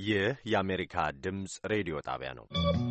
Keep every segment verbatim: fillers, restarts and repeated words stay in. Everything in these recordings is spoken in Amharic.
ይህ የአሜሪካ ድምፅ ሬዲዮ ጣቢያ ነው።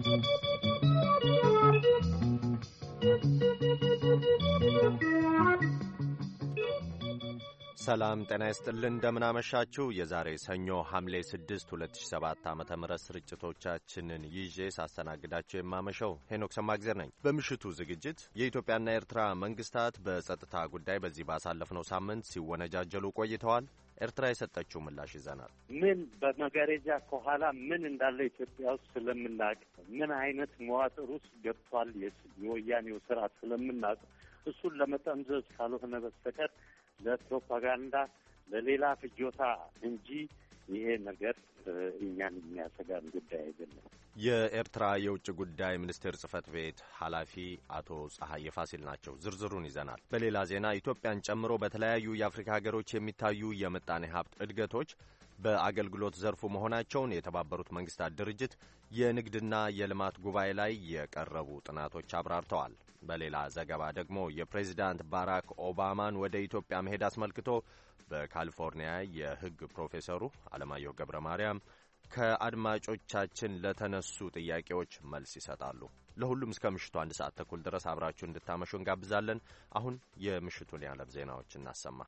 ሰላም ጤና ይስጥልን፣ እንደምናመሻችሁ። የዛሬ ሰኞ ሐምሌ ስድስት ሁለት ሺህ ሰባት ዓመተ ምህረት ስርጭቶቻችንን ይዤ ሳስተናግዳቸው የማመሸው ሄኖክ ሰማግዜር ነኝ። በምሽቱ ዝግጅት የኢትዮጵያና የኤርትራ መንግስታት በጸጥታ ጉዳይ በዚህ ባሳለፍነው ሳምንት ሲወነጃጀሉ ቆይተዋል። ኤርትራ የሰጠችው ምላሽ ይዘናል። ምን በመጋረጃ ከኋላ ምን እንዳለ ኢትዮጵያ ውስጥ ስለምናውቅ፣ ምን አይነት መዋቅር ውስጥ ገብቷል የወያኔው ስርዓት ስለምናውቅ፣ እሱን ለመጠምዘዝ ካልሆነ በስተቀር ለፕሮፓጋንዳ ለሌላ ፍጆታ እንጂ ይሄ ነገር እኛን የሚያሰጋን ጉዳይ አይደለም። የኤርትራ የውጭ ጉዳይ ሚኒስቴር ጽህፈት ቤት ኃላፊ አቶ ጸሐዬ ፋሲል ናቸው። ዝርዝሩን ይዘናል። በሌላ ዜና ኢትዮጵያን ጨምሮ በተለያዩ የአፍሪካ ሀገሮች የሚታዩ የምጣኔ ሀብት እድገቶች በአገልግሎት ዘርፉ መሆናቸውን የተባበሩት መንግስታት ድርጅት የንግድና የልማት ጉባኤ ላይ የቀረቡ ጥናቶች አብራርተዋል። በሌላ ዘገባ ደግሞ የፕሬዚዳንት ባራክ ኦባማን ወደ ኢትዮጵያ መሄድ አስመልክቶ በካሊፎርኒያ የሕግ ፕሮፌሰሩ አለማየሁ ገብረ ማርያም ከአድማጮቻችን ለተነሱ ጥያቄዎች መልስ ይሰጣሉ። ለሁሉም እስከ ምሽቱ አንድ ሰዓት ተኩል ድረስ አብራችሁ እንድታመሹ እንጋብዛለን። አሁን የምሽቱን የዓለም ዜናዎች እናሰማ።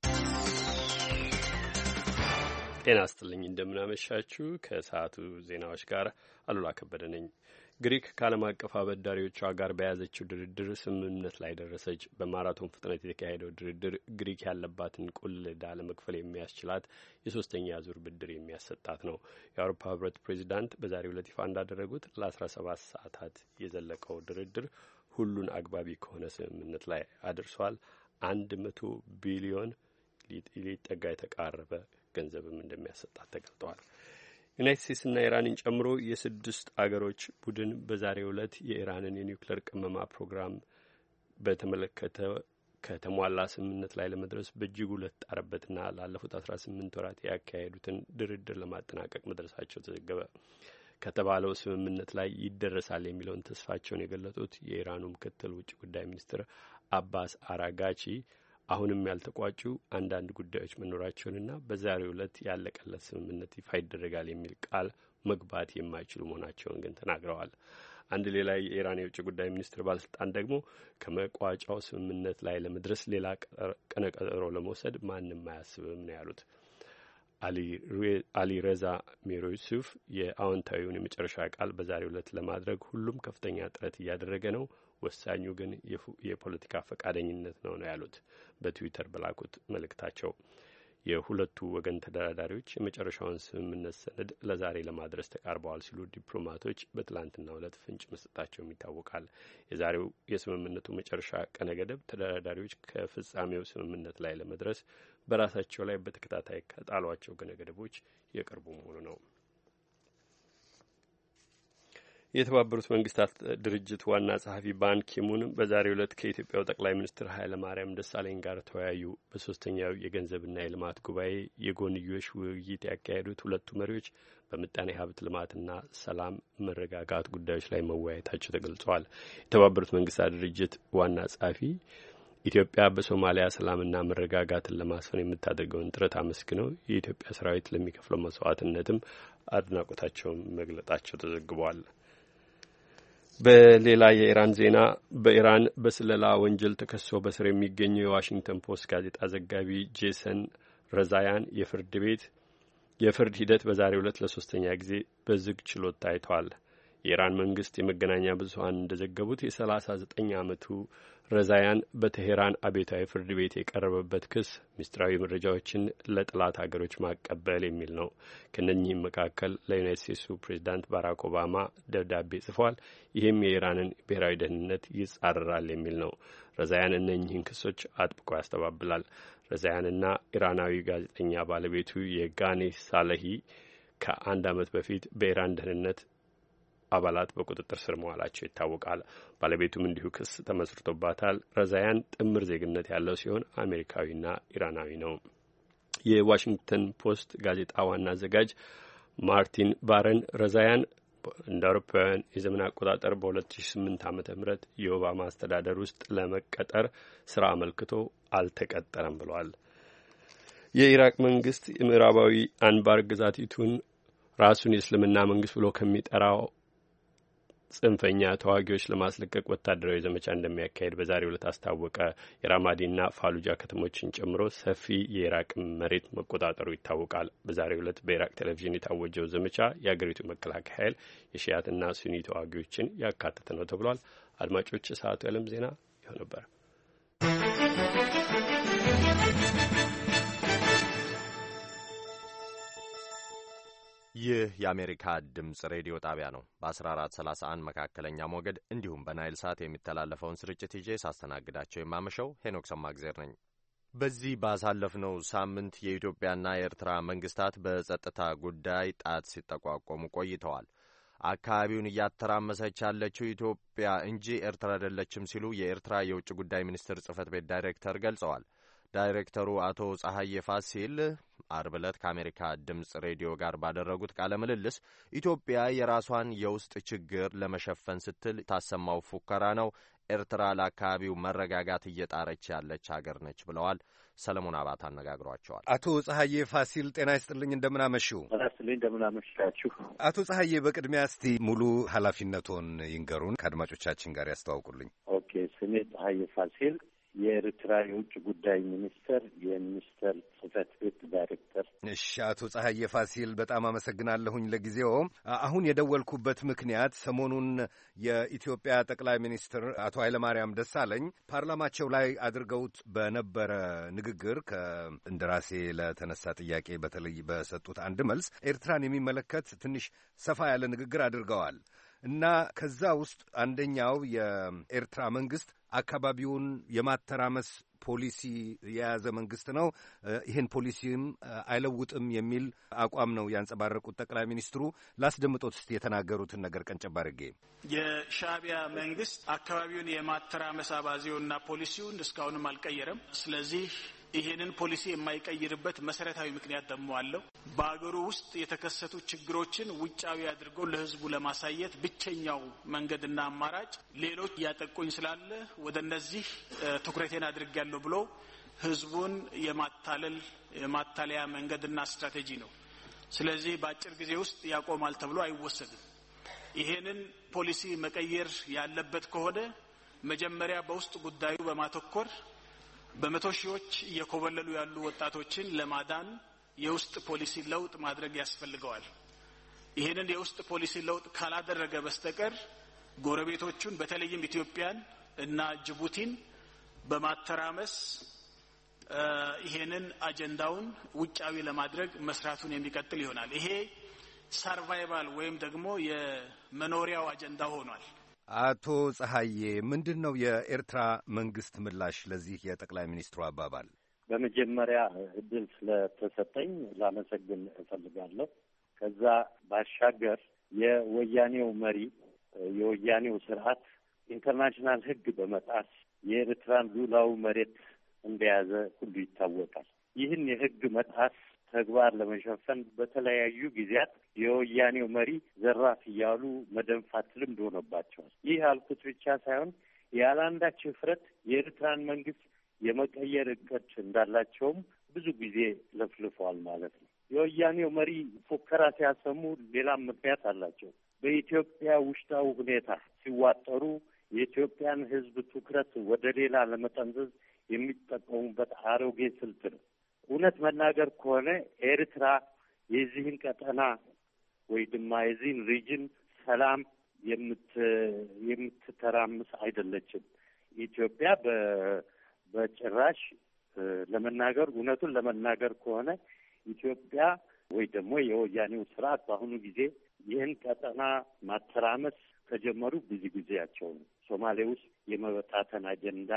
ጤና ይስጥልኝ፣ እንደምናመሻችሁ። ከሰዓቱ ዜናዎች ጋር አሉላ ከበደ ነኝ። ግሪክ ከዓለም አቀፍ አበዳሪዎቿ ጋር በያዘችው ድርድር ስምምነት ላይ ደረሰች። በማራቶን ፍጥነት የተካሄደው ድርድር ግሪክ ያለባትን ቁል ዕዳ ለመክፈል የሚያስችላት የሶስተኛ ዙር ብድር የሚያሰጣት ነው። የአውሮፓ ህብረት ፕሬዚዳንት በዛሬው ዕለት ይፋ እንዳደረጉት ለአስራ ሰባት ሰዓታት የዘለቀው ድርድር ሁሉን አግባቢ ከሆነ ስምምነት ላይ አድርሷል። አንድ መቶ ቢሊዮን ሊጠጋ የተቃረበ ገንዘብም እንደሚያሰጣት ተገልጧል። ዩናይትድ ስቴትስና ኢራንን ጨምሮ የስድስት አገሮች ቡድን በዛሬው ዕለት የኢራንን የኒውክሌር ቅመማ ፕሮግራም በተመለከተ ከተሟላ ስምምነት ላይ ለመድረስ በእጅጉ ለተጣረበትና ላለፉት አስራ ስምንት ወራት ያካሄዱትን ድርድር ለማጠናቀቅ መድረሳቸው ተዘገበ። ከተባለው ስምምነት ላይ ይደረሳል የሚለውን ተስፋቸውን የገለጡት የኢራኑ ምክትል ውጭ ጉዳይ ሚኒስትር አባስ አራጋቺ አሁንም ያልተቋጩ አንዳንድ ጉዳዮች መኖራቸውንና በዛሬው ዕለት ያለቀለት ስምምነት ይፋ ይደረጋል የሚል ቃል መግባት የማይችሉ መሆናቸውን ግን ተናግረዋል። አንድ ሌላ የኢራን የውጭ ጉዳይ ሚኒስትር ባለስልጣን ደግሞ ከመቋጫው ስምምነት ላይ ለመድረስ ሌላ ቀነ ቀጠሮ ለመውሰድ ማንም አያስብም ነው ያሉት። አሊ ረዛ ሚሮዩሱፍ የአዎንታዊውን የመጨረሻ ቃል በዛሬው ዕለት ለማድረግ ሁሉም ከፍተኛ ጥረት እያደረገ ነው፣ ወሳኙ ግን የፖለቲካ ፈቃደኝነት ነው ነው ያሉት በትዊተር በላኩት መልእክታቸው። የሁለቱ ወገን ተደራዳሪዎች የመጨረሻውን ስምምነት ሰነድ ለዛሬ ለማድረስ ተቃርበዋል ሲሉ ዲፕሎማቶች በትላንትናው ዕለት ፍንጭ መስጠታቸውም ይታወቃል። የዛሬው የስምምነቱ መጨረሻ ቀነ ገደብ ተደራዳሪዎች ከፍጻሜው ስምምነት ላይ ለመድረስ በራሳቸው ላይ በተከታታይ ከጣሏቸው ቀነ ገደቦች የቅርቡ መሆኑ ነው። የተባበሩት መንግስታት ድርጅት ዋና ጸሐፊ ባን ኪሙን በዛሬው ዕለት ከኢትዮጵያው ጠቅላይ ሚኒስትር ኃይለ ማርያም ደሳለኝ ጋር ተወያዩ። በሶስተኛው የገንዘብና የልማት ጉባኤ የጎንዮሽ ውይይት ያካሄዱት ሁለቱ መሪዎች በምጣኔ ሀብት ልማትና ሰላም መረጋጋት ጉዳዮች ላይ መወያየታቸው ተገልጿል። የተባበሩት መንግስታት ድርጅት ዋና ጸሐፊ ኢትዮጵያ በሶማሊያ ሰላምና መረጋጋትን ለማስፈን የምታደርገውን ጥረት አመስግነው የኢትዮጵያ ሰራዊት ለሚከፍለው መስዋዕትነትም አድናቆታቸውን መግለጣቸው ተዘግቧል። በሌላ የኢራን ዜና በኢራን በስለላ ወንጀል ተከሶ በስር የሚገኘው የዋሽንግተን ፖስት ጋዜጣ ዘጋቢ ጄሰን ረዛያን የፍርድ ቤት የፍርድ ሂደት በዛሬው ዕለት ለሶስተኛ ጊዜ በዝግ ችሎት ታይቷል። የኢራን መንግስት የመገናኛ ብዙኃን እንደዘገቡት የሰላሳ ዘጠኝ ዓመቱ ረዛያን በቴሄራን አብዮታዊ ፍርድ ቤት የቀረበበት ክስ ምስጢራዊ መረጃዎችን ለጠላት ሀገሮች ማቀበል የሚል ነው። ከነኚህም መካከል ለዩናይትድ ስቴትሱ ፕሬዚዳንት ባራክ ኦባማ ደብዳቤ ጽፏል። ይህም የኢራንን ብሔራዊ ደህንነት ይጻረራል የሚል ነው። ረዛያን እነኚህን ክሶች አጥብቆ ያስተባብላል። ረዛያንና ኢራናዊ ጋዜጠኛ ባለቤቱ የጋኔ ሳለሂ ከአንድ ዓመት በፊት በኢራን ደህንነት አባላት በቁጥጥር ስር መዋላቸው ይታወቃል። ባለቤቱም እንዲሁ ክስ ተመስርቶባታል። ረዛያን ጥምር ዜግነት ያለው ሲሆን አሜሪካዊና ኢራናዊ ነው። የዋሽንግተን ፖስት ጋዜጣ ዋና አዘጋጅ ማርቲን ባረን ረዛያን እንደ አውሮፓውያን የዘመን አቆጣጠር በሁለት ሺህ ስምንት ዓመተ ምህረት የኦባማ አስተዳደር ውስጥ ለመቀጠር ስራ አመልክቶ አልተቀጠረም ብለዋል። የኢራቅ መንግስት የምዕራባዊ አንባር ግዛቲቱን ራሱን የእስልምና መንግስት ብሎ ከሚጠራው ጽንፈኛ ተዋጊዎች ለማስለቀቅ ወታደራዊ ዘመቻ እንደሚያካሄድ በዛሬው ዕለት አስታወቀ። የራማዲና ፋሉጃ ከተሞችን ጨምሮ ሰፊ የኢራቅ መሬት መቆጣጠሩ ይታወቃል። በዛሬው ዕለት በኢራቅ ቴሌቪዥን የታወጀው ዘመቻ የአገሪቱ መከላከያ ኃይል የሺያትና ሱኒ ተዋጊዎችን ያካተተ ነው ተብሏል። አድማጮች፣ የሰዓቱ የዓለም ዜና ይኸው ነበር። ይህ የአሜሪካ ድምፅ ሬዲዮ ጣቢያ ነው። በ14 ሰላሳ አንድ መካከለኛ ሞገድ እንዲሁም በናይል ሳት የሚተላለፈውን ስርጭት ይዤ ሳስተናግዳቸው የማመሸው ሄኖክ ሰማግዜር ነኝ። በዚህ ባሳለፍነው ሳምንት የኢትዮጵያና የኤርትራ መንግስታት በጸጥታ ጉዳይ ጣት ሲጠቋቆሙ ቆይተዋል። አካባቢውን እያተራመሰች ያለችው ኢትዮጵያ እንጂ ኤርትራ አይደለችም ሲሉ የኤርትራ የውጭ ጉዳይ ሚኒስትር ጽህፈት ቤት ዳይሬክተር ገልጸዋል። ዳይሬክተሩ አቶ ጸሐዬ ፋሲል አርብ ዕለት ከአሜሪካ ድምፅ ሬዲዮ ጋር ባደረጉት ቃለ ምልልስ ኢትዮጵያ የራሷን የውስጥ ችግር ለመሸፈን ስትል ታሰማው ፉከራ ነው፣ ኤርትራ ለአካባቢው መረጋጋት እየጣረች ያለች ሀገር ነች ብለዋል። ሰለሞን አባት አነጋግሯቸዋል። አቶ ጸሐዬ ፋሲል ጤና ይስጥልኝ፣ እንደምናመሹ። ጤና ይስጥልኝ፣ እንደምናመሻችሁ። አቶ ጸሐዬ በቅድሚያ እስቲ ሙሉ ኃላፊነቶን ይንገሩን፣ ከአድማጮቻችን ጋር ያስተዋውቁልኝ። ኦኬ፣ ስሜ ጸሐዬ ፋሲል የኤርትራ የውጭ ጉዳይ ሚኒስተር የሚኒስተር ጽህፈት ቤት ዳይሬክተር። እሺ፣ አቶ ጸሐዬ ፋሲል በጣም አመሰግናለሁኝ ለጊዜው። አሁን የደወልኩበት ምክንያት ሰሞኑን የኢትዮጵያ ጠቅላይ ሚኒስትር አቶ ኃይለማርያም ደሳለኝ ፓርላማቸው ላይ አድርገውት በነበረ ንግግር ከእንደራሴ ለተነሳ ጥያቄ በተለይ በሰጡት አንድ መልስ ኤርትራን የሚመለከት ትንሽ ሰፋ ያለ ንግግር አድርገዋል እና ከዛ ውስጥ አንደኛው የኤርትራ መንግስት አካባቢውን የማተራመስ ፖሊሲ የያዘ መንግስት ነው፣ ይህን ፖሊሲም አይለውጥም የሚል አቋም ነው ያንጸባረቁት ጠቅላይ ሚኒስትሩ። ላስደምጦት እስቲ የተናገሩትን ነገር ቀንጨብ አድርጌ። የሻዕቢያ መንግስት አካባቢውን የማተራመስ አባዜውና ፖሊሲውን እስካሁንም አልቀየረም። ስለዚህ ይሄንን ፖሊሲ የማይቀይርበት መሰረታዊ ምክንያት ደግሞ አለው። በአገሩ ውስጥ የተከሰቱ ችግሮችን ውጫዊ አድርጎ ለህዝቡ ለማሳየት ብቸኛው መንገድና አማራጭ ሌሎች እያጠቁኝ ስላለ ወደ እነዚህ ትኩረቴን አድርጌያለሁ ብሎ ህዝቡን የማታለል የማታለያ መንገድና ስትራቴጂ ነው። ስለዚህ በአጭር ጊዜ ውስጥ ያቆማል ተብሎ አይወሰድም። ይሄንን ፖሊሲ መቀየር ያለበት ከሆነ መጀመሪያ በውስጥ ጉዳዩ በማተኮር በመቶ ሺዎች እየኮበለሉ ያሉ ወጣቶችን ለማዳን የውስጥ ፖሊሲ ለውጥ ማድረግ ያስፈልገዋል። ይሄንን የውስጥ ፖሊሲ ለውጥ ካላደረገ በስተቀር ጎረቤቶቹን በተለይም ኢትዮጵያን እና ጅቡቲን በማተራመስ ይሄንን አጀንዳውን ውጫዊ ለማድረግ መስራቱን የሚቀጥል ይሆናል። ይሄ ሰርቫይቫል ወይም ደግሞ የመኖሪያው አጀንዳ ሆኗል። አቶ ጸሐዬ ምንድን ነው የኤርትራ መንግስት ምላሽ ለዚህ የጠቅላይ ሚኒስትሩ አባባል? በመጀመሪያ እድል ስለተሰጠኝ ላመሰግን እፈልጋለሁ። ከዛ ባሻገር የወያኔው መሪ የወያኔው ስርዓት ኢንተርናሽናል ሕግ በመጣስ የኤርትራን ሉዓላዊ መሬት እንደያዘ ሁሉ ይታወቃል። ይህን የሕግ መጣስ ተግባር ለመሸፈን በተለያዩ ጊዜያት የወያኔው መሪ ዘራፍ እያሉ መደንፋት ልምድ ሆኖባቸዋል። ይህ ያልኩት ብቻ ሳይሆን ያለአንዳች እፍረት የኤርትራን መንግስት የመቀየር እቅድ እንዳላቸውም ብዙ ጊዜ ለፍልፈዋል ማለት ነው። የወያኔው መሪ ፉከራ ሲያሰሙ ሌላም ምክንያት አላቸው። በኢትዮጵያ ውስጣዊ ሁኔታ ሲዋጠሩ የኢትዮጵያን ሕዝብ ትኩረት ወደ ሌላ ለመጠምዘዝ የሚጠቀሙበት አሮጌ ስልት ነው። እውነት መናገር ከሆነ ኤርትራ የዚህን ቀጠና ወይ ድማ የዚህን ሪጅን ሰላም የምት የምትተራምስ አይደለችም። ኢትዮጵያ በ በጭራሽ ለመናገር እውነቱን ለመናገር ከሆነ ኢትዮጵያ ወይ ደግሞ የወያኔው ስርዓት በአሁኑ ጊዜ ይህን ቀጠና ማተራመስ ከጀመሩ ብዙ ጊዜያቸው ነው። ሶማሌ ውስጥ የመበታተን አጀንዳ፣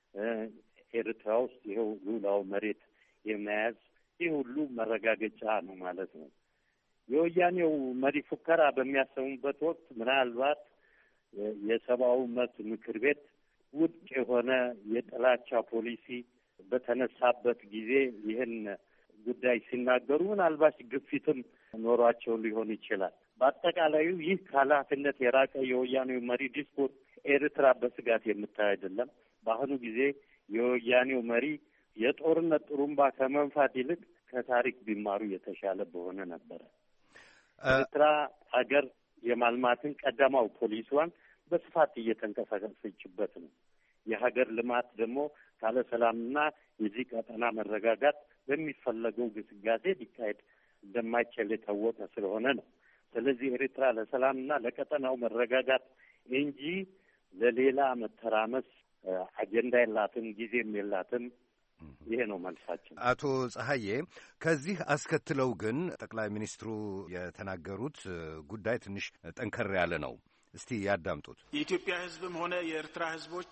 ኤርትራ ውስጥ ይኸው ሉዓላዊ መሬት የመያዝ ይህ ሁሉ መረጋገጫ ነው ማለት ነው። የወያኔው መሪ ፉከራ በሚያሰሙበት ወቅት ምናልባት የሰብአዊ መብት ምክር ቤት ውድቅ የሆነ የጥላቻ ፖሊሲ በተነሳበት ጊዜ ይህን ጉዳይ ሲናገሩ ምናልባት ግፊትም ኖሯቸው ሊሆን ይችላል። በአጠቃላዩ ይህ ከኃላፊነት የራቀ የወያኔው መሪ ዲስኩር ኤርትራ በስጋት የምታይ አይደለም። በአሁኑ ጊዜ የወያኔው መሪ የጦርነት ጥሩምባ ከመንፋት ይልቅ ከታሪክ ቢማሩ የተሻለ በሆነ ነበረ። ኤርትራ ሀገር የማልማትን ቀዳማው ፖሊሲዋን በስፋት እየተንቀሳቀሰችበት ነው። የሀገር ልማት ደግሞ ካለ ሰላምና የዚህ ቀጠና መረጋጋት በሚፈለገው ግስጋሴ ሊካሄድ እንደማይችል የታወቀ ስለሆነ ነው። ስለዚህ ኤርትራ ለሰላምና ለቀጠናው መረጋጋት እንጂ ለሌላ መተራመስ አጀንዳ የላትም፣ ጊዜም የላትም። ይሄ ነው መልሳችን። አቶ ፀሐዬ፣ ከዚህ አስከትለው ግን ጠቅላይ ሚኒስትሩ የተናገሩት ጉዳይ ትንሽ ጠንከር ያለ ነው። እስቲ ያዳምጡት። የኢትዮጵያ ሕዝብም ሆነ የኤርትራ ሕዝቦች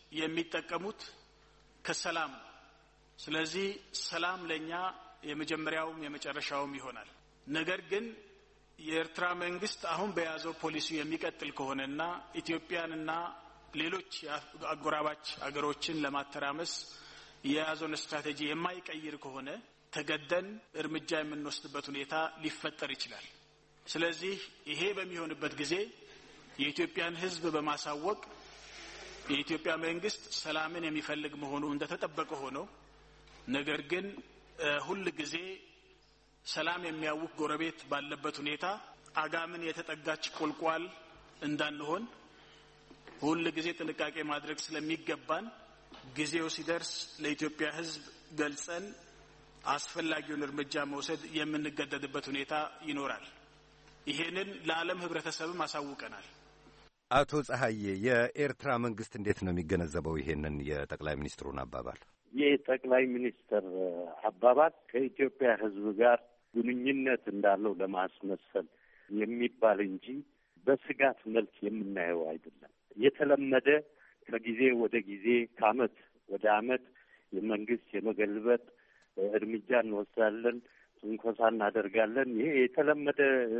የሚጠቀሙት ከሰላም ነው። ስለዚህ ሰላም ለኛ የመጀመሪያውም የመጨረሻውም ይሆናል። ነገር ግን የኤርትራ መንግስት አሁን በያዘው ፖሊሲ የሚቀጥል ከሆነና ኢትዮጵያንና ሌሎች አጎራባች አገሮችን ለማተራመስ የያዘውን ስትራቴጂ የማይቀይር ከሆነ ተገደን እርምጃ የምንወስድበት ሁኔታ ሊፈጠር ይችላል። ስለዚህ ይሄ በሚሆንበት ጊዜ የኢትዮጵያን ሕዝብ በማሳወቅ የኢትዮጵያ መንግስት ሰላምን የሚፈልግ መሆኑ እንደተጠበቀ ሆኖ ነገር ግን ሁል ጊዜ ሰላም የሚያውክ ጎረቤት ባለበት ሁኔታ አጋምን የተጠጋች ቁልቋል እንዳንሆን ሁል ጊዜ ጥንቃቄ ማድረግ ስለሚገባን ጊዜው ሲደርስ ለኢትዮጵያ ሕዝብ ገልጸን አስፈላጊውን እርምጃ መውሰድ የምንገደድበት ሁኔታ ይኖራል። ይሄንን ለዓለም ህብረተሰብም አሳውቀናል። አቶ ፀሐዬ፣ የኤርትራ መንግስት እንዴት ነው የሚገነዘበው ይሄንን የጠቅላይ ሚኒስትሩን አባባል? ይህ ጠቅላይ ሚኒስትር አባባል ከኢትዮጵያ ሕዝብ ጋር ግንኙነት እንዳለው ለማስመሰል የሚባል እንጂ በስጋት መልክ የምናየው አይደለም። የተለመደ ከጊዜ ወደ ጊዜ ከአመት ወደ አመት የመንግስት የመገልበጥ እርምጃ እንወስዳለን፣ ትንኮሳ እናደርጋለን። ይሄ የተለመደ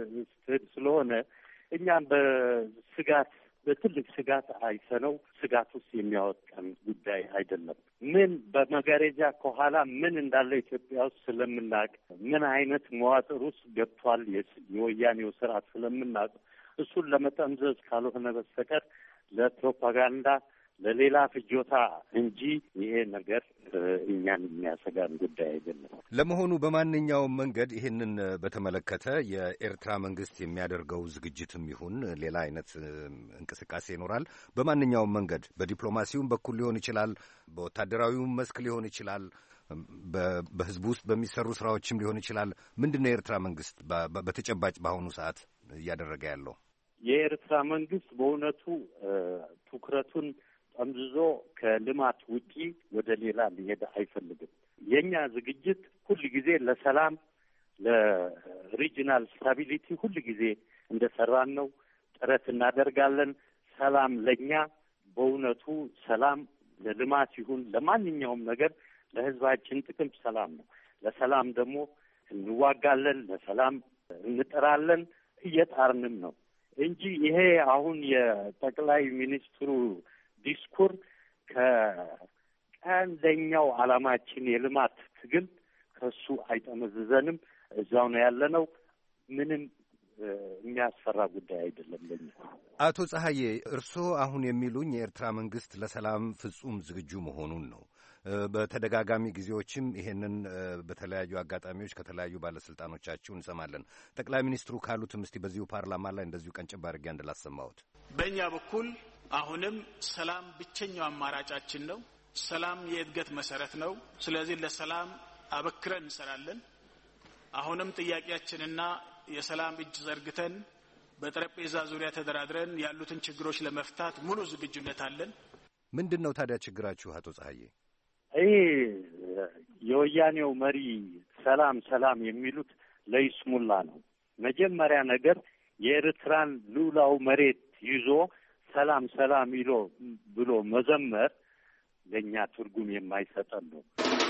ስለሆነ እኛም በስጋት በትልቅ ስጋት አይሰነው ስጋት ውስጥ የሚያወጣን ጉዳይ አይደለም። ምን በመጋረጃ ከኋላ ምን እንዳለ ኢትዮጵያ ውስጥ ስለምናውቅ፣ ምን አይነት መዋቅር ውስጥ ገብቷል የወያኔው ስርዓት ስለምናውቅ እሱን ለመጠምዘዝ ካልሆነ በስተቀር ለፕሮፓጋንዳ ለሌላ ፍጆታ እንጂ ይሄ ነገር እኛን የሚያሰጋን ጉዳይ አይደለም። ለመሆኑ በማንኛውም መንገድ ይሄንን በተመለከተ የኤርትራ መንግስት የሚያደርገው ዝግጅትም ይሁን ሌላ አይነት እንቅስቃሴ ይኖራል? በማንኛውም መንገድ በዲፕሎማሲውም በኩል ሊሆን ይችላል፣ በወታደራዊውም መስክ ሊሆን ይችላል፣ በህዝቡ ውስጥ በሚሰሩ ስራዎችም ሊሆን ይችላል። ምንድን ነው የኤርትራ መንግስት በተጨባጭ በአሁኑ ሰዓት እያደረገ ያለው? የኤርትራ መንግስት በእውነቱ ትኩረቱን ጠምዝዞ ከልማት ውጪ ወደ ሌላ ሊሄድ አይፈልግም። የኛ ዝግጅት ሁል ጊዜ ለሰላም ለሪጂናል ስታቢሊቲ ሁል ጊዜ እንደሰራን ነው። ጥረት እናደርጋለን። ሰላም ለኛ በእውነቱ ሰላም ለልማት ይሁን ለማንኛውም ነገር ለህዝባችን ጥቅም ሰላም ነው። ለሰላም ደግሞ እንዋጋለን፣ ለሰላም እንጥራለን፣ እየጣርንም ነው እንጂ ይሄ አሁን የጠቅላይ ሚኒስትሩ ዲስኩር ከቀንደኛው ዓላማችን የልማት ትግል ከሱ አይጠመዝዘንም። እዛው ነው ያለነው። ምንም የሚያስፈራ ጉዳይ አይደለም ለኛ። አቶ ፀሐዬ፣ እርስዎ አሁን የሚሉኝ የኤርትራ መንግስት ለሰላም ፍጹም ዝግጁ መሆኑን ነው። በተደጋጋሚ ጊዜዎችም ይሄንን በተለያዩ አጋጣሚዎች ከተለያዩ ባለስልጣኖቻችሁ እንሰማለን። ጠቅላይ ሚኒስትሩ ካሉትም እስቲ በዚሁ ፓርላማ ላይ እንደዚሁ ቀንጨብ አድርጌ እንደላሰማሁት በእኛ በኩል አሁንም ሰላም ብቸኛው አማራጫችን ነው። ሰላም የእድገት መሰረት ነው። ስለዚህ ለሰላም አበክረን እንሰራለን። አሁንም ጥያቄያችንና የሰላም እጅ ዘርግተን በጠረጴዛ ዙሪያ ተደራድረን ያሉትን ችግሮች ለመፍታት ሙሉ ዝግጁነት አለን። ምንድን ነው ታዲያ ችግራችሁ አቶ ፀሐዬ? ይሄ የወያኔው መሪ ሰላም ሰላም የሚሉት ለይስሙላ ነው። መጀመሪያ ነገር የኤርትራን ሉላው መሬት ይዞ ሰላም ሰላም ይሎ ብሎ መዘመር ለእኛ ትርጉም የማይሰጠን ነው።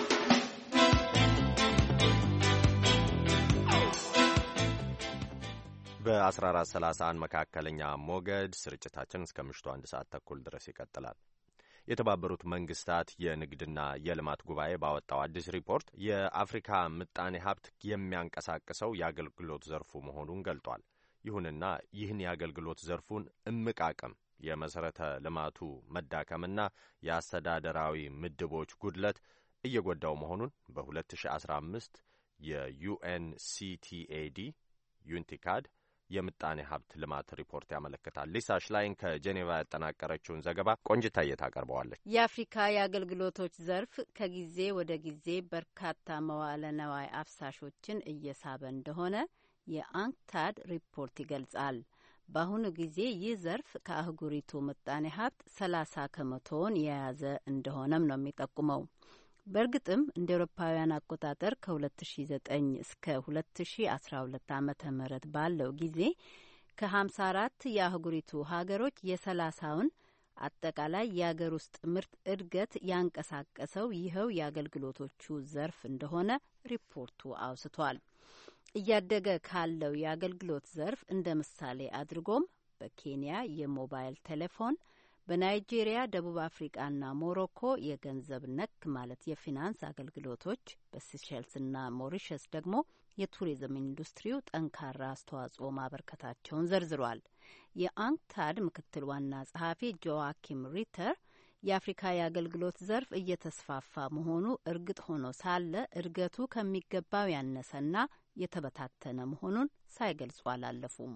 በአስራ አራት ሰላሳ አንድ መካከለኛ ሞገድ ስርጭታችን እስከ ምሽቱ አንድ ሰዓት ተኩል ድረስ ይቀጥላል። የተባበሩት መንግስታት የንግድና የልማት ጉባኤ ባወጣው አዲስ ሪፖርት የአፍሪካ ምጣኔ ሀብት የሚያንቀሳቅሰው የአገልግሎት ዘርፉ መሆኑን ገልጧል። ይሁንና ይህን የአገልግሎት ዘርፉን እምቅ አቅም፣ የመሰረተ ልማቱ መዳከምና የአስተዳደራዊ ምድቦች ጉድለት እየጎዳው መሆኑን በሁለት ሺህ አስራ አምስት የዩኤንሲቲኤዲ ዩንቲካድ የምጣኔ ሀብት ልማት ሪፖርት ያመለክታል። ሊሳ ሽላይን ከጄኔቫ ያጠናቀረችውን ዘገባ ቆንጅታዬ ታቀርበዋለች። የአፍሪካ የአገልግሎቶች ዘርፍ ከጊዜ ወደ ጊዜ በርካታ መዋለ ነዋይ አፍሳሾችን እየሳበ እንደሆነ የአንክታድ ሪፖርት ይገልጻል። በአሁኑ ጊዜ ይህ ዘርፍ ከአህጉሪቱ ምጣኔ ሀብት ሰላሳ ከመቶውን የያዘ እንደሆነም ነው የሚጠቁመው። በእርግጥም እንደ ኤሮፓውያን አቆጣጠር ከሁለት ሺ ዘጠኝ እስከ ሁለት ሺ አስራ ሁለት ዓመተ ምህረት ባለው ጊዜ ከሀምሳ አራት የአህጉሪቱ ሀገሮች የሰላሳውን አጠቃላይ የአገር ውስጥ ምርት እድገት ያንቀሳቀሰው ይኸው የአገልግሎቶቹ ዘርፍ እንደሆነ ሪፖርቱ አውስቷል። እያደገ ካለው የአገልግሎት ዘርፍ እንደ ምሳሌ አድርጎም በኬንያ የሞባይል ቴሌፎን፣ በናይጄሪያ፣ ደቡብ አፍሪቃና ሞሮኮ የገንዘብ ነክ ማለት የፊናንስ አገልግሎቶች፣ በሲሸልስና ሞሪሸስ ደግሞ የቱሪዝም ኢንዱስትሪው ጠንካራ አስተዋጽኦ ማበርከታቸውን ዘርዝሯል። የአንክታድ ምክትል ዋና ጸሐፊ ጆዋኪም ሪተር የአፍሪካ የአገልግሎት ዘርፍ እየተስፋፋ መሆኑ እርግጥ ሆኖ ሳለ እድገቱ ከሚገባው ያነሰና የተበታተነ መሆኑን ሳይገልጹ አላለፉም።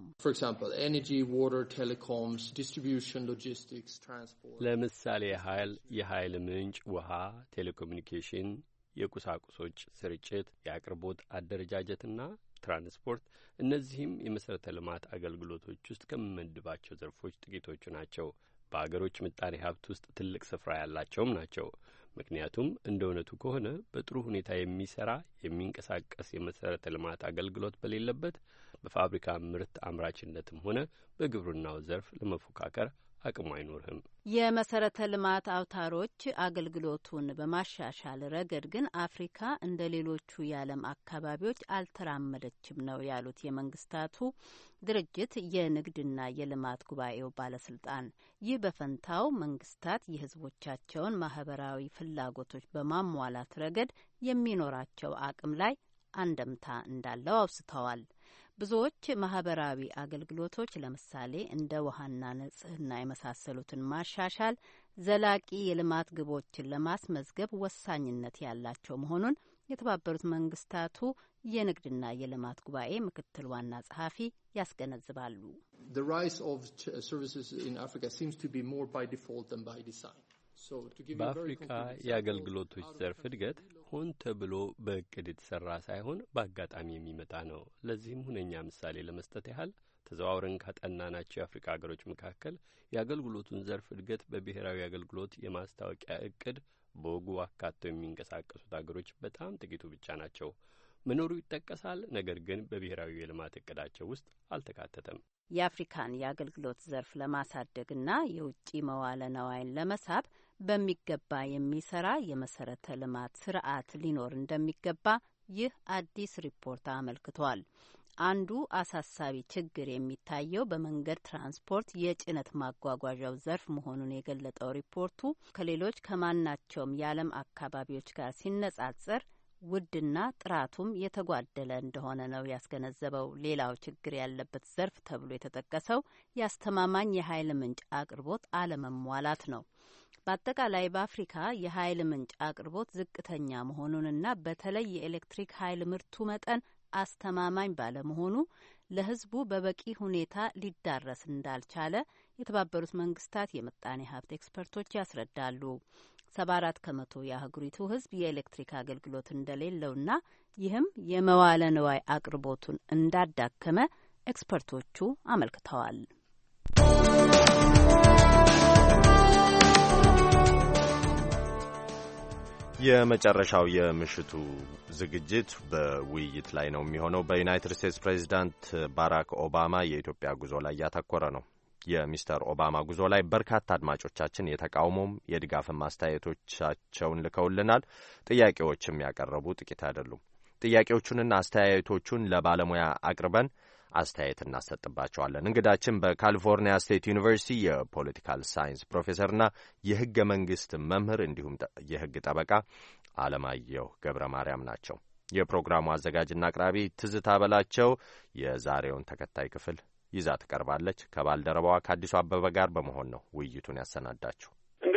ለምሳሌ ኃይል፣ የኃይል ምንጭ፣ ውሃ፣ ቴሌኮሙኒኬሽን፣ የቁሳቁሶች ስርጭት፣ የአቅርቦት አደረጃጀትና ትራንስፖርት፣ እነዚህም የመሠረተ ልማት አገልግሎቶች ውስጥ ከምመድባቸው ዘርፎች ጥቂቶቹ ናቸው። በአገሮች ምጣኔ ሀብት ውስጥ ትልቅ ስፍራ ያላቸውም ናቸው። ምክንያቱም እንደ እውነቱ ከሆነ በጥሩ ሁኔታ የሚሰራ የሚንቀሳቀስ የመሠረተ ልማት አገልግሎት በሌለበት በፋብሪካ ምርት አምራችነትም ሆነ በግብርናው ዘርፍ ለመፎካከር አቅሙ አይኖርህም። የመሰረተ ልማት አውታሮች አገልግሎቱን በማሻሻል ረገድ ግን አፍሪካ እንደ ሌሎቹ የዓለም አካባቢዎች አልተራመደችም ነው ያሉት የመንግስታቱ ድርጅት የንግድና የልማት ጉባኤው ባለስልጣን። ይህ በፈንታው መንግስታት የህዝቦቻቸውን ማህበራዊ ፍላጎቶች በማሟላት ረገድ የሚኖራቸው አቅም ላይ አንደምታ እንዳለው አውስተዋል። ብዙዎች ማህበራዊ አገልግሎቶች ለምሳሌ እንደ ውሃና ንጽህና የመሳሰሉትን ማሻሻል ዘላቂ የልማት ግቦችን ለማስመዝገብ ወሳኝነት ያላቸው መሆኑን የተባበሩት መንግስታቱ የንግድና የልማት ጉባኤ ምክትል ዋና ጸሐፊ ያስገነዝባሉ። በአፍሪካ የአገልግሎቶች ዘርፍ እድገት ሆን ተብሎ በእቅድ የተሰራ ሳይሆን በአጋጣሚ የሚመጣ ነው። ለዚህም ሁነኛ ምሳሌ ለመስጠት ያህል ተዘዋውረን ካጠናናቸው የአፍሪካ ሀገሮች መካከል የአገልግሎቱን ዘርፍ እድገት በብሔራዊ አገልግሎት የማስታወቂያ እቅድ በወጉ አካተው የሚንቀሳቀሱት ሀገሮች በጣም ጥቂቱ ብቻ ናቸው። መኖሩ ይጠቀሳል፣ ነገር ግን በብሔራዊ የልማት እቅዳቸው ውስጥ አልተካተተም። የአፍሪካን የአገልግሎት ዘርፍ ለማሳደግና የውጭ መዋለ ነዋይን ለመሳብ በሚገባ የሚሰራ የመሰረተ ልማት ስርዓት ሊኖር እንደሚገባ ይህ አዲስ ሪፖርት አመልክቷል። አንዱ አሳሳቢ ችግር የሚታየው በመንገድ ትራንስፖርት የጭነት ማጓጓዣው ዘርፍ መሆኑን የገለጠው ሪፖርቱ ከሌሎች ከማናቸውም የዓለም አካባቢዎች ጋር ሲነጻጸር ውድና ጥራቱም የተጓደለ እንደሆነ ነው ያስገነዘበው። ሌላው ችግር ያለበት ዘርፍ ተብሎ የተጠቀሰው የአስተማማኝ የኃይል ምንጭ አቅርቦት አለመሟላት ነው። በአጠቃላይ በአፍሪካ የኃይል ምንጭ አቅርቦት ዝቅተኛ መሆኑንና በተለይ የኤሌክትሪክ ኃይል ምርቱ መጠን አስተማማኝ ባለመሆኑ ለሕዝቡ በበቂ ሁኔታ ሊዳረስ እንዳልቻለ የተባበሩት መንግስታት የምጣኔ ሀብት ኤክስፐርቶች ያስረዳሉ። ሰባ አራት ከመቶ የአህጉሪቱ ሕዝብ የኤሌክትሪክ አገልግሎት እንደሌለውና ይህም የመዋለ ንዋይ አቅርቦቱን እንዳዳከመ ኤክስፐርቶቹ አመልክተዋል። የመጨረሻው የምሽቱ ዝግጅት በውይይት ላይ ነው የሚሆነው። በዩናይትድ ስቴትስ ፕሬዚዳንት ባራክ ኦባማ የኢትዮጵያ ጉዞ ላይ ያተኮረ ነው። የሚስተር ኦባማ ጉዞ ላይ በርካታ አድማጮቻችን የተቃውሞም የድጋፍም አስተያየቶቻቸውን ልከውልናል። ጥያቄዎችም ያቀረቡ ጥቂት አይደሉም። ጥያቄዎቹንና አስተያየቶቹን ለባለሙያ አቅርበን አስተያየት እናሰጥባቸዋለን። እንግዳችን በካሊፎርኒያ ስቴት ዩኒቨርሲቲ የፖለቲካል ሳይንስ ፕሮፌሰርና የሕገ መንግሥት መምህር እንዲሁም የሕግ ጠበቃ አለማየሁ ገብረ ማርያም ናቸው። የፕሮግራሙ አዘጋጅና አቅራቢ ትዝታ በላቸው የዛሬውን ተከታይ ክፍል ይዛ ትቀርባለች። ከባልደረባዋ ከአዲሱ አበበ ጋር በመሆን ነው ውይይቱን ያሰናዳችው። እንግዲህ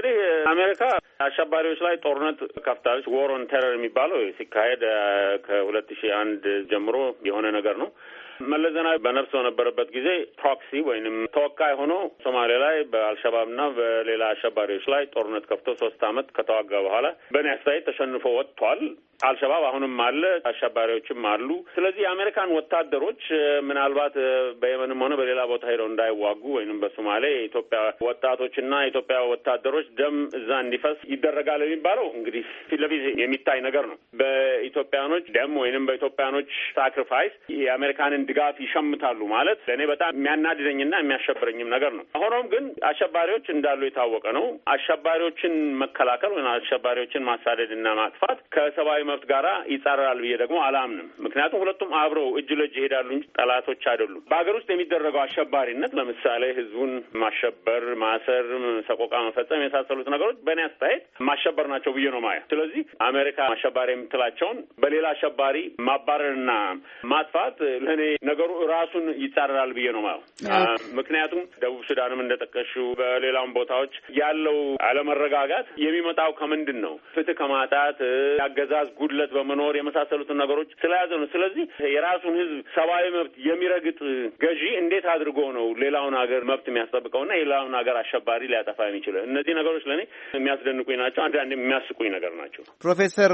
አሜሪካ አሸባሪዎች ላይ ጦርነት ከፍታለች። ዎር ኦን ቴረር የሚባለው ሲካሄድ ከሁለት ሺህ አንድ ጀምሮ የሆነ ነገር ነው። መለስ ዜናዊ በነፍስ በነበረበት ጊዜ ፕሮክሲ ወይንም ተወካይ ሆኖ ሶማሌ ላይ በአልሸባብና በሌላ አሸባሪዎች ላይ ጦርነት ከፍቶ ሶስት አመት ከተዋጋ በኋላ በእኔ አስተያየት ተሸንፎ ወጥቷል። አልሸባብ አሁንም አለ፣ አሸባሪዎችም አሉ። ስለዚህ የአሜሪካን ወታደሮች ምናልባት በየመንም ሆነ በሌላ ቦታ ሄደው እንዳይዋጉ ወይንም በሶማሌ የኢትዮጵያ ወጣቶችና የኢትዮጵያ ወታደሮች ደም እዛ እንዲፈስ ይደረጋል የሚባለው እንግዲህ ፊት ለፊት የሚታይ ነገር ነው። በኢትዮጵያኖች ደም ወይንም በኢትዮጵያኖች ሳክሪፋይስ የአሜሪካንን ድጋፍ ይሸምታሉ ማለት ለእኔ በጣም የሚያናድደኝና የሚያሸብረኝም ነገር ነው። ሆኖም ግን አሸባሪዎች እንዳሉ የታወቀ ነው። አሸባሪዎችን መከላከል ወይም አሸባሪዎችን ማሳደድና ማጥፋት ከሰብአዊ መብት ጋራ ይጻረራል ብዬ ደግሞ አላምንም። ምክንያቱም ሁለቱም አብረው እጅ ለእጅ ይሄዳሉ እንጂ ጠላቶች አይደሉም። በሀገር ውስጥ የሚደረገው አሸባሪነት ለምሳሌ ህዝቡን ማሸበር፣ ማሰር፣ ሰቆቃ መፈጸም የመሳሰሉት ነገሮች በእኔ አስተያየት ማሸበር ናቸው ብዬ ነው ማየው። ስለዚህ አሜሪካ አሸባሪ የምትላቸውን በሌላ አሸባሪ ማባረርና ማጥፋት ለእኔ ነገሩ ራሱን ይጻረራል ብዬ ነው ማየው። ምክንያቱም ደቡብ ሱዳንም እንደጠቀሽው በሌላም ቦታዎች ያለው አለመረጋጋት የሚመጣው ከምንድን ነው? ፍትህ ከማጣት ያገዛዝ ጉድለት በመኖር የመሳሰሉትን ነገሮች ስለያዘ ነው። ስለዚህ የራሱን ህዝብ ሰብአዊ መብት የሚረግጥ ገዢ እንዴት አድርጎ ነው ሌላውን ሀገር መብት የሚያስጠብቀውና የሌላውን ሀገር አሸባሪ ሊያጠፋ የሚችለው? እነዚህ ነገሮች ለእኔ የሚያስደንቁኝ ናቸው። አንዳንድ የሚያስቁኝ ነገር ናቸው። ፕሮፌሰር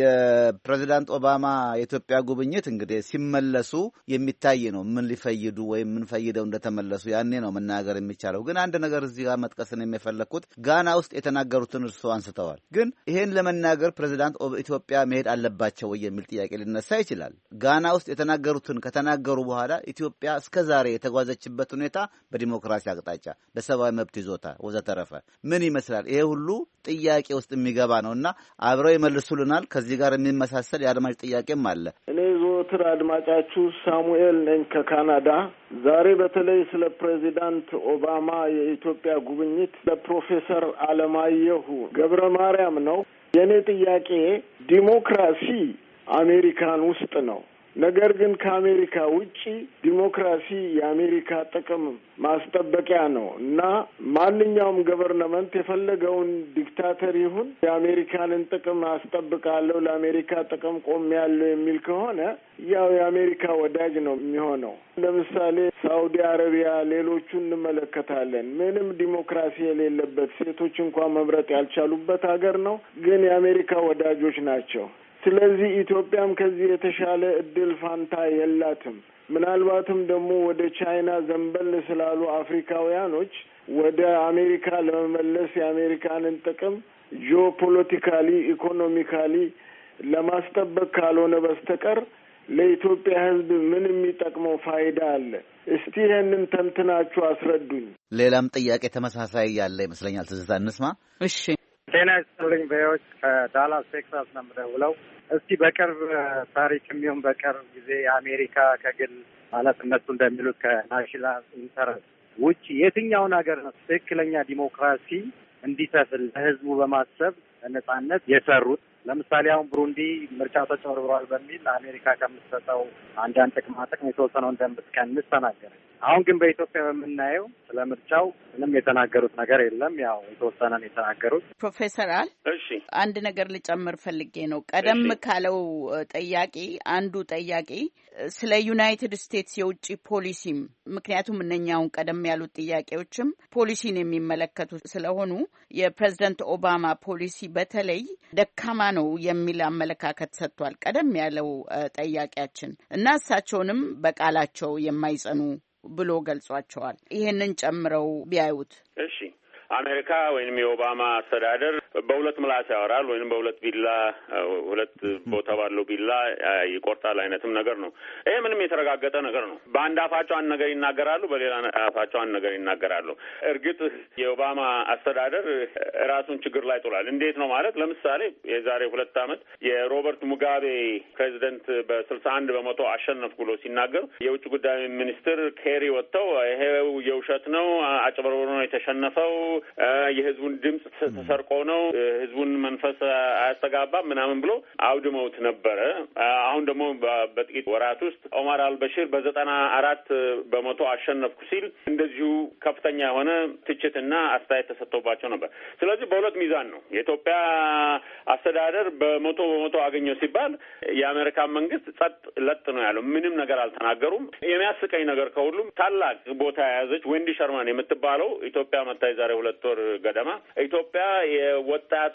የፕሬዚዳንት ኦባማ የኢትዮጵያ ጉብኝት እንግዲህ ሲመለሱ የሚታይ ነው። ምን ሊፈይዱ ወይም ምን ፈይደው እንደተመለሱ ያኔ ነው መናገር የሚቻለው። ግን አንድ ነገር እዚህ ጋር መጥቀስን የሚፈለግኩት ጋና ውስጥ የተናገሩትን እርስዎ አንስተዋል። ግን ይሄን ለመናገር ፕሬዚዳንት ኢትዮጵያ መሄድ አለባቸው ወይ የሚል ጥያቄ ሊነሳ ይችላል። ጋና ውስጥ የተናገሩትን ከተናገሩ በኋላ ኢትዮጵያ እስከዛሬ የተጓዘችበት ሁኔታ በዲሞክራሲ አቅጣጫ፣ በሰብአዊ መብት ይዞታ ወዘተረፈ ምን ይመስላል? ይሄ ሁሉ ጥያቄ ውስጥ የሚገባ ነውና አብረው ይመልሱልናል። ከዚህ ጋር የሚመሳሰል የአድማጭ ጥያቄም አለ። እኔ ዘወትር አድማጫችሁ ሳሙኤል ነኝ ከካናዳ። ዛሬ በተለይ ስለ ፕሬዚዳንት ኦባማ የኢትዮጵያ ጉብኝት ለፕሮፌሰር አለማየሁ ገብረ ማርያም ነው። የኔ ጥያቄ ዲሞክራሲ አሜሪካን ውስጥ ነው። ነገር ግን ከአሜሪካ ውጪ ዲሞክራሲ የአሜሪካ ጥቅም ማስጠበቂያ ነው እና ማንኛውም ገቨርንመንት የፈለገውን ዲክታተር ይሁን የአሜሪካንን ጥቅም አስጠብቃለሁ፣ ለአሜሪካ ጥቅም ቆሜያለሁ የሚል ከሆነ ያው የአሜሪካ ወዳጅ ነው የሚሆነው። ለምሳሌ ሳውዲ አረቢያ፣ ሌሎቹ እንመለከታለን። ምንም ዲሞክራሲ የሌለበት ሴቶች እንኳን መምረጥ ያልቻሉበት ሀገር ነው፣ ግን የአሜሪካ ወዳጆች ናቸው። ስለዚህ ኢትዮጵያም ከዚህ የተሻለ እድል ፋንታ የላትም። ምናልባትም ደግሞ ወደ ቻይና ዘንበል ስላሉ አፍሪካውያኖች ወደ አሜሪካ ለመመለስ የአሜሪካንን ጥቅም ጂኦፖለቲካሊ፣ ኢኮኖሚካሊ ለማስጠበቅ ካልሆነ በስተቀር ለኢትዮጵያ ሕዝብ ምን የሚጠቅመው ፋይዳ አለ? እስቲ ይሄንን ተንትናችሁ አስረዱኝ። ሌላም ጥያቄ ተመሳሳይ ያለ ይመስለኛል። ትዝታ እንስማ። እሺ ጤና ይስጥልኝ። በዮች ከዳላስ ቴክሳስ ነው የምደውለው። እስቲ በቅርብ ታሪክ የሚሆን በቅርብ ጊዜ የአሜሪካ ከግል ማለት እነሱ እንደሚሉት ከናሽናል ኢንተረስት ውጭ የትኛውን ሀገር ነው ትክክለኛ ዲሞክራሲ እንዲሰፍል ለህዝቡ በማሰብ ነጻነት የሰሩት? ለምሳሌ አሁን ብሩንዲ ምርጫው ተጭበርብሯል በሚል አሜሪካ ከምትሰጠው አንዳንድ ጥቅማ ጥቅም የተወሰነው እንደምትቀንስ ተናገረ። አሁን ግን በኢትዮጵያ በምናየው ስለ ምርጫው ምንም የተናገሩት ነገር የለም። ያው የተወሰነን የተናገሩት። ፕሮፌሰር አል እሺ፣ አንድ ነገር ልጨምር ፈልጌ ነው። ቀደም ካለው ጠያቂ አንዱ ጠያቂ ስለ ዩናይትድ ስቴትስ የውጭ ፖሊሲም፣ ምክንያቱም እነኛውን ቀደም ያሉት ጥያቄዎችም ፖሊሲን የሚመለከቱ ስለሆኑ የፕሬዝዳንት ኦባማ ፖሊሲ በተለይ ደካማ ነው የሚል አመለካከት ሰጥቷል ቀደም ያለው ጠያቂያችን እና እሳቸውንም በቃላቸው የማይጸኑ ብሎ ገልጿቸዋል። ይሄንን ጨምረው ቢያዩት። እሺ፣ አሜሪካ ወይንም የኦባማ አስተዳደር በሁለት ምላስ ያወራል ወይንም በሁለት ቢላ ሁለት ቦታ ባለው ቢላ ይቆርጣል አይነትም ነገር ነው። ይሄ ምንም የተረጋገጠ ነገር ነው። በአንድ አፋቸው አንድ ነገር ይናገራሉ፣ በሌላ አፋቸው አንድ ነገር ይናገራሉ። እርግጥ የኦባማ አስተዳደር ራሱን ችግር ላይ ጥሏል። እንዴት ነው ማለት? ለምሳሌ የዛሬ ሁለት ዓመት የሮበርት ሙጋቤ ፕሬዚደንት በስልሳ አንድ በመቶ አሸነፍ ብሎ ሲናገሩ የውጭ ጉዳይ ሚኒስትር ኬሪ ወጥተው ይሄው የውሸት ነው፣ አጭበርብሮ ነው የተሸነፈው፣ የህዝቡን ድምጽ ተሰርቆ ነው ህዝቡን መንፈስ አያስተጋባም ምናምን ብሎ አውድመውት ነበረ። አሁን ደግሞ በጥቂት ወራት ውስጥ ኦማር አልበሽር በዘጠና አራት በመቶ አሸነፍኩ ሲል እንደዚሁ ከፍተኛ የሆነ ትችትና አስተያየት ተሰጥቶባቸው ነበር። ስለዚህ በሁለት ሚዛን ነው የኢትዮጵያ አስተዳደር በመቶ በመቶ አገኘው ሲባል የአሜሪካን መንግስት ጸጥ ለጥ ነው ያለው። ምንም ነገር አልተናገሩም። የሚያስቀኝ ነገር ከሁሉም ታላቅ ቦታ የያዘች ዌንዲ ሸርማን የምትባለው ኢትዮጵያ መታይ ዛሬ ሁለት ወር ገደማ ኢትዮጵያ የወጣቷ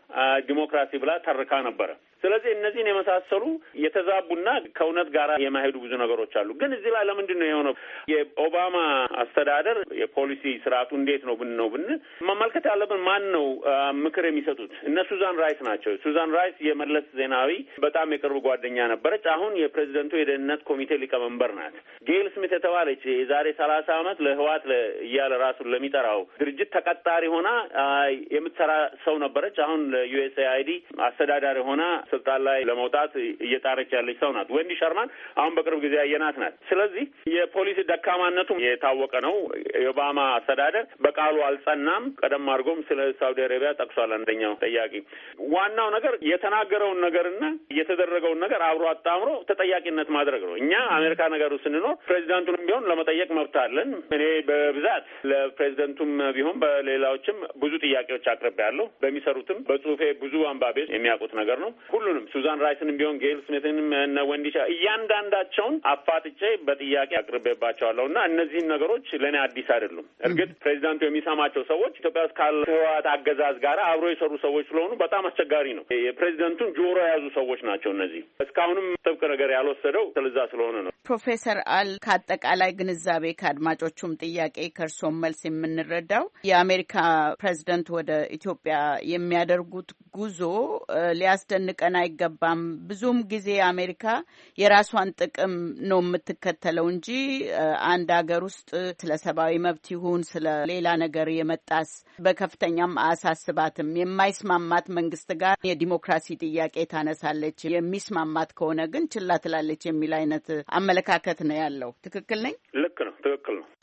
ዲሞክራሲ ብላ ተርካ ነበረ። ስለዚህ እነዚህን የመሳሰሉ የተዛቡና ከእውነት ጋር የማይሄዱ ብዙ ነገሮች አሉ። ግን እዚህ ላይ ለምንድን ነው የሆነው? የኦባማ አስተዳደር የፖሊሲ ስርዓቱ እንዴት ነው ብን ነው ብን መመልከት ያለብን ማን ነው ምክር የሚሰጡት? እነ ሱዛን ራይስ ናቸው። ሱዛን ራይስ የመለስ ዜናዊ በጣም የቅርብ ጓደኛ ነበረች። አሁን የፕሬዚደንቱ የደህንነት ኮሚቴ ሊቀመንበር ናት። ጌል ስሚት የተባለች የዛሬ ሰላሳ ዓመት ለህዋት እያለ ራሱን ለሚጠራው ድርጅት ተቀጣሪ ሆና የምትሰራ ሰው ነበረች። አሁን ለዩኤስኤአይዲ አስተዳዳሪ ሆና ስልጣን ላይ ለመውጣት እየጣረች ያለች ሰው ናት። ዌንዲ ሸርማን አሁን በቅርብ ጊዜ ያየናት ናት። ስለዚህ የፖሊሲ ደካማነቱ የታወቀ ነው። የኦባማ አስተዳደር በቃሉ አልጸናም። ቀደም አድርጎም ስለ ሳውዲ አረቢያ ጠቅሷል አንደኛው ጠያቂ። ዋናው ነገር የተናገረውን ነገርና የተደረገውን ነገር አብሮ አጣምሮ ተጠያቂነት ማድረግ ነው። እኛ አሜሪካ ነገሩ ስንኖር ፕሬዚዳንቱንም ቢሆን ለመጠየቅ መብት አለን። እኔ በብዛት ለፕሬዚዳንቱም ቢሆን በሌላዎችም ብዙ ጥያቄዎች አቅርቤያለሁ። በሚሰሩትም በጽሁፌ ብዙ አንባቢዎች የሚያውቁት ነገር ነው። ሁሉንም ሱዛን ራይስንም ቢሆን ጌል ስሚትንም እና ወንዲሻ እያንዳንዳቸውን አፋጥጬ በጥያቄ አቅርቤባቸዋለሁ እና እነዚህን ነገሮች ለእኔ አዲስ አይደሉም። እርግጥ ፕሬዚዳንቱ የሚሰማቸው ሰዎች ኢትዮጵያ ውስጥ ካለ ህወሓት አገዛዝ ጋር አብሮ የሰሩ ሰዎች ስለሆኑ በጣም አስቸጋሪ ነው። የፕሬዚዳንቱን ጆሮ የያዙ ሰዎች ናቸው እነዚህ። እስካሁንም ጥብቅ ነገር ያልወሰደው ስለዛ ስለሆነ ነው። ፕሮፌሰር አል ከአጠቃላይ ግንዛቤ ከአድማጮቹም ጥያቄ ከእርሶም መልስ የምንረዳው የአሜሪካ ፕሬዚደንት ወደ ኢትዮጵያ የሚያደርጉት ጉዞ ሊያስደንቀን አይገባም። ብዙም ጊዜ አሜሪካ የራሷን ጥቅም ነው የምትከተለው እንጂ አንድ ሀገር ውስጥ ስለ ሰብአዊ መብት ይሁን ስለ ሌላ ነገር የመጣስ በከፍተኛም አያሳስባትም። የማይስማማት መንግስት ጋር የዲሞክራሲ ጥያቄ ታነሳለች፣ የሚስማማት ከሆነ ግን ችላ ትላለች የሚል አይነት አመለካከት ነው ያለው። ትክክል ነኝ? ልክ ነው። ትክክል ነው።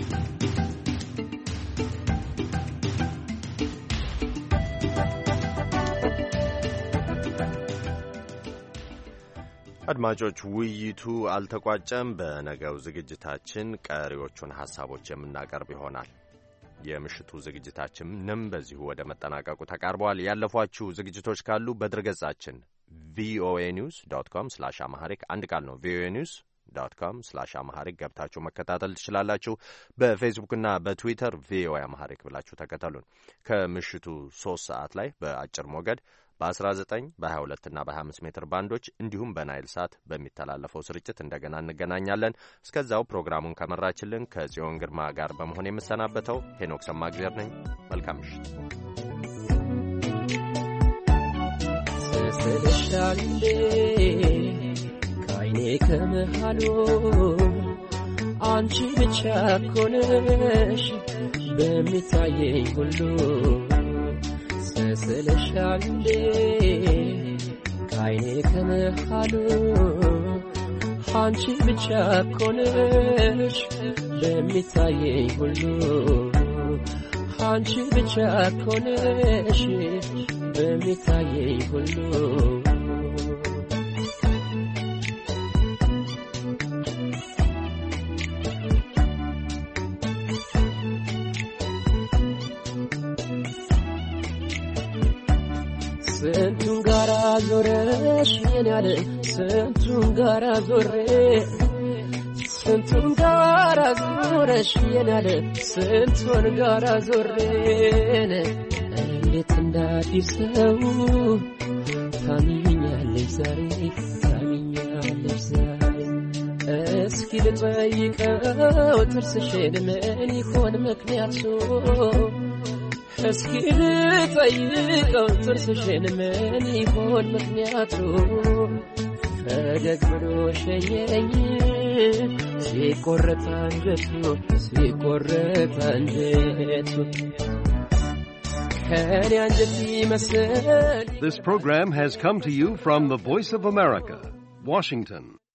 አድማጮች፣ ውይይቱ አልተቋጨም። በነገው ዝግጅታችን ቀሪዎቹን ሀሳቦች የምናቀርብ ይሆናል። የምሽቱ ዝግጅታችንም በዚሁ ወደ መጠናቀቁ ተቃርበዋል። ያለፏችሁ ዝግጅቶች ካሉ በድረገጻችን ቪኦኤ ኒውስ ዶት ኮም ስላሽ አማሐሪክ አንድ ቃል ነው ቪኦኤ ኒውስ ዶት ኮም ስላሽ አማሐሪክ ገብታችሁ መከታተል ትችላላችሁ። በፌስቡክና በትዊተር ቪኦኤ አማሐሪክ ብላችሁ ተከተሉን። ከምሽቱ ሶስት ሰዓት ላይ በአጭር ሞገድ በአስራ ዘጠኝ በሀያ ሁለት እና በሀያ አምስት ሜትር ባንዶች እንዲሁም በናይል ሳት በሚተላለፈው ስርጭት እንደገና እንገናኛለን። እስከዛው ፕሮግራሙን ከመራችልን ከጽዮን ግርማ ጋር በመሆን የምሰናበተው ሄኖክ ሰማግዜር ነኝ። መልካም ምሽት። ስስልሻሌ ከአይኔ ከመሃሉ አንቺ ብቻ ኮነሽ በሚታየኝ ሁሉ ስስልሻሌ ከአይኔ ከመሃሉ አንቺ ብቻ ኮነሽ በሚታየኝ ሁሉ አንቺ ብቻ ኮነሽ በሚታየኝ ሁሉ ስንቱን ጋራ ዞረሽ የናለ ስንቱን ጋራ ዞሬ ስንቱን ጋራ ዞረሽ የናለ ስንቱን ጋራ ዞሬን እንዴት እንዳዲስ ሰው ታሚኛለሽ ዛሬ ታሚኛለሽ ዛሬ እስኪ ልጠይቀው ጥርስሽን ምን ይሆን ምክንያቱ እስኪ ልጠይቀው ጥርስሽን ምን ይሆን ምክንያቱ ፈገግ ብሎ ሸኘኝ ሲቆረጥ አንጀቱ ሲቆረጥ አንጀቱ ከኔ አንጀት ይመስል This program has come to you from the Voice of America, Washington.